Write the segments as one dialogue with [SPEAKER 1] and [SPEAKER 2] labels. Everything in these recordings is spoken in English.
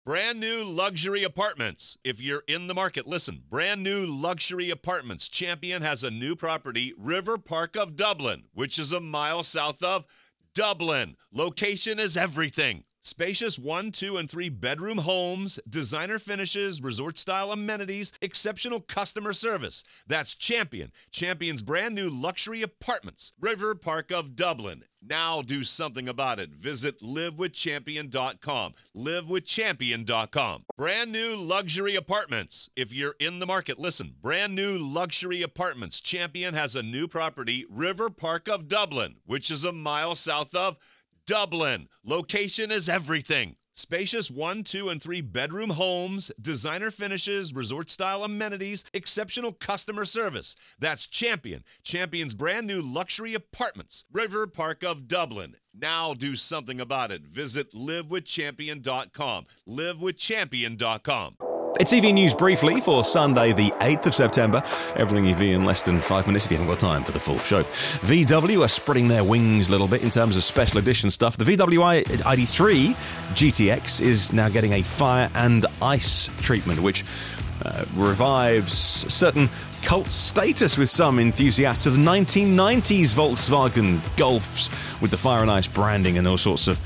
[SPEAKER 1] Brand new luxury apartments. If you're in the market, listen. Brand new luxury apartments. Champion has a new property, River Park of Dublin, which is a mile south of Dublin. Location is everything. Spacious 1, 2, and 3 bedroom homes, designer finishes, resort-style amenities, exceptional customer service. That's Champion. Champion's brand new luxury apartments. River Park of Dublin. Now do something about it. Visit livewithchampion.com. Livewithchampion.com. Brand new luxury apartments. If you're in the market, listen. Brand new luxury apartments. Champion has a new property, River Park of Dublin, which is a mile south of Dublin. Location is everything. Spacious 1, 2, and 3 bedroom homes, designer finishes, resort-style amenities, exceptional customer service. That's Champion. Champion's brand new luxury apartments. River Park of Dublin. Now do something about it. Visit livewithchampion.com. Livewithchampion.com.
[SPEAKER 2] It's EV News briefly for Sunday, the 8th of September. Everything EV in less than 5 minutes if you haven't got time for the full show. VW are spreading their wings a little bit in terms of special edition stuff. The VW ID3 GTX is now getting a fire and ice treatment, which revives certain cult status with some enthusiasts of the 1990s Volkswagen Golfs with the fire and ice branding and all sorts of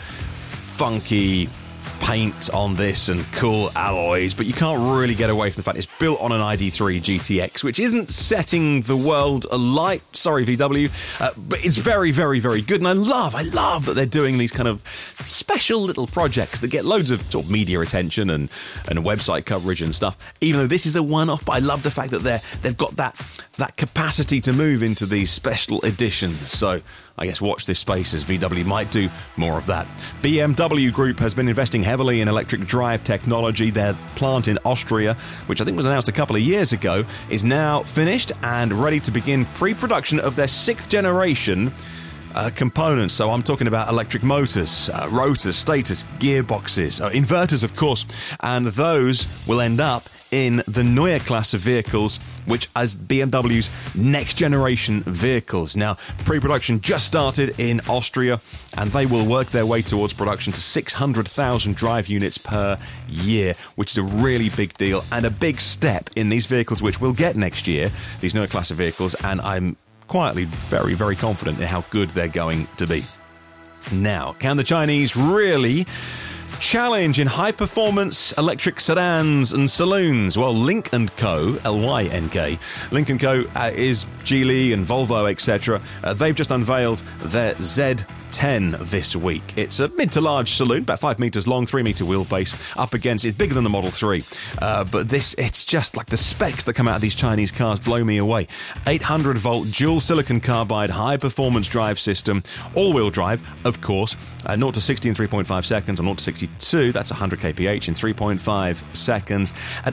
[SPEAKER 2] funky paint on this and cool alloys, but you can't really get away from the fact it's built on an ID3 GTX, which isn't setting the world alight. Sorry, VW, but it's very, very, very good, and I love that they're doing these kind of special little projects that get loads of sort of media attention and website coverage and stuff. Even though this is a one-off, but I love the fact that they've got that capacity to move into these special editions. So I guess watch this space as VW might do more of that. BMW Group has been investing heavily in electric drive technology. Their plant in Austria, which I think was announced a couple of years ago, is now finished and ready to begin pre-production of their 6th generation components. So I'm talking about electric motors, rotors, stators, gearboxes, inverters, of course, and those will end up in the Neue class of vehicles, which is BMW's next generation vehicles. Now, pre-production just started in Austria, and they will work their way towards production to 600,000 drive units per year, which is a really big deal and a big step in these vehicles, which we'll get next year, these Neue class of vehicles, and I'm quietly very, very confident in how good they're going to be. Now, can the Chinese really challenge in high-performance electric sedans and saloons? Well, Lynk & Co., L-Y-N-K, Lynk & Co. Is Geely and Volvo, etc. They've just unveiled their Z10 this week. It's a mid to large saloon, about 5 meters long, 3 meter wheelbase. Up against, it's bigger than the Model 3. But it's just like the specs that come out of these Chinese cars blow me away. 800 volt dual silicon carbide high performance drive system, all-wheel drive, of course. 0 to 60 in 3.5 seconds, or 0 to 62, that's 100 kph in 3.5 seconds, at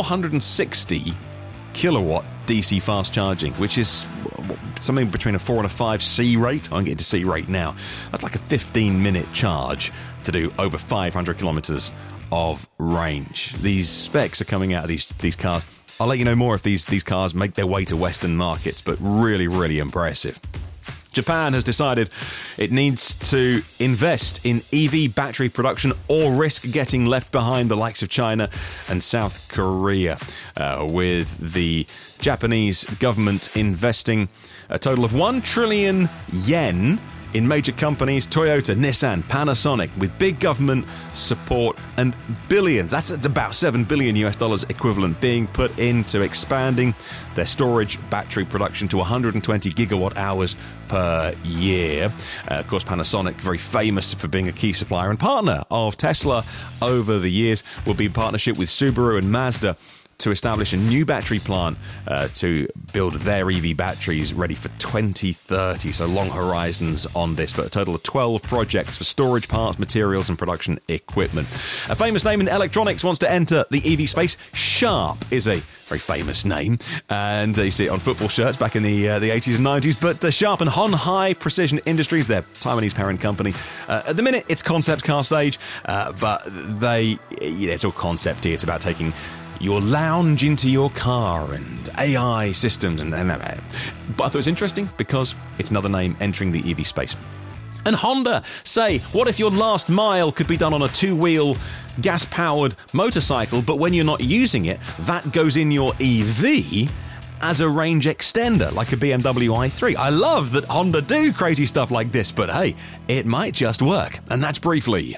[SPEAKER 2] 460 kilowatt DC fast charging, which is something between a 4 and a 5 C rate. I'm getting to C rate now. That's like a 15-minute charge to do over 500 kilometers of range. These specs are coming out of these cars. I'll let you know more if these cars make their way to Western markets, but really, really impressive. Japan has decided it needs to invest in EV battery production or risk getting left behind the likes of China and South Korea, with the Japanese government investing a total of 1 trillion yen in major companies, Toyota, Nissan, Panasonic, with big government support and billions, that's about $7 billion US equivalent, being put into expanding their storage battery production to 120 gigawatt hours per year. Of course, Panasonic, very famous for being a key supplier and partner of Tesla over the years, will be in partnership with Subaru and Mazda to establish a new battery plant to build their EV batteries ready for 2030. So long horizons on this, but a total of 12 projects for storage, parts, materials and production equipment. A famous name in electronics wants to enter the EV space. Sharp is a very famous name, and you see it on football shirts back in the 80s and 90s. But Sharp and Hon Hai Precision Industries, their Taiwanese parent company, at the minute it's concept car stage, but it's all concept here. It's about taking your lounge into your car and AI systems. But I thought it was interesting because it's another name entering the EV space. And Honda say, what if your last mile could be done on a two-wheel, gas-powered motorcycle, but when you're not using it, that goes in your EV as a range extender, like a BMW i3. I love that Honda do crazy stuff like this, but hey, it might just work. And that's Briefly.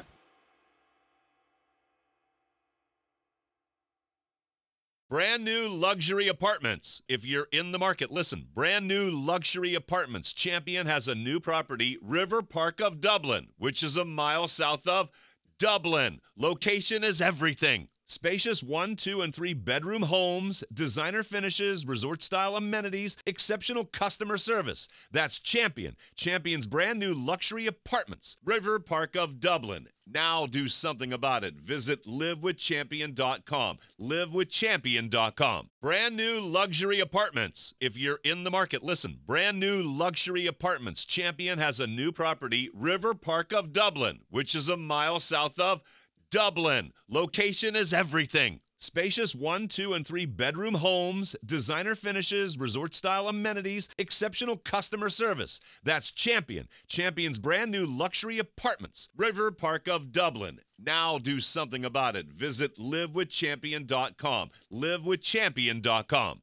[SPEAKER 1] Brand new luxury apartments. If you're in the market, listen. Brand new luxury apartments. Champion has a new property, River Park of Dublin, which is a mile south of Dublin. Location is everything. Spacious 1, 2, and 3 bedroom homes, designer finishes, resort-style amenities, exceptional customer service. That's Champion. Champion's brand new luxury apartments, River Park of Dublin. Now do something about it. Visit livewithchampion.com. Livewithchampion.com. Brand new luxury apartments. If you're in the market, listen. Brand new luxury apartments. Champion has a new property, River Park of Dublin, which is a mile south of Dublin. Location is everything. Spacious 1, 2, and 3 bedroom homes, designer finishes, resort-style amenities, exceptional customer service. That's Champion. Champion's brand new luxury apartments, River Park of Dublin. Now do something about it. Visit livewithchampion.com. Livewithchampion.com.